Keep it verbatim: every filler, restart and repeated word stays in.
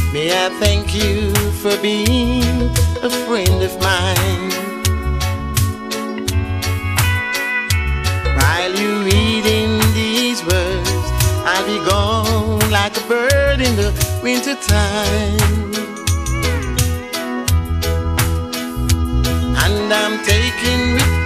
May I thank you for being a friend of mine. While you reading these words, I'll be gone like a bird in the winter time. And I'm taking with